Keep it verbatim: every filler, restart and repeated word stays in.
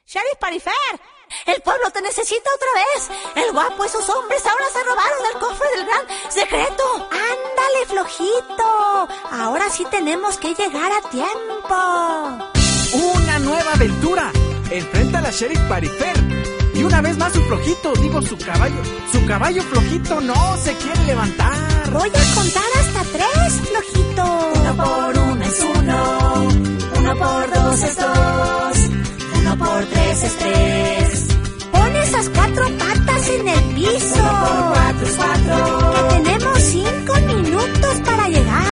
Sheriff Parifer, el pueblo te necesita otra vez. El guapo y sus hombres ahora se robaron el cofre del gran secreto. Ándale, flojito. Ahora sí tenemos que llegar a tiempo. ¡Una nueva aventura! Enfrenta a la Sheriff Parifer. Y una vez más su flojito, digo su caballo. Su caballo flojito no se quiere levantar. Voy a contar hasta tres, flojito. Uno por uno es uno, uno por dos es dos.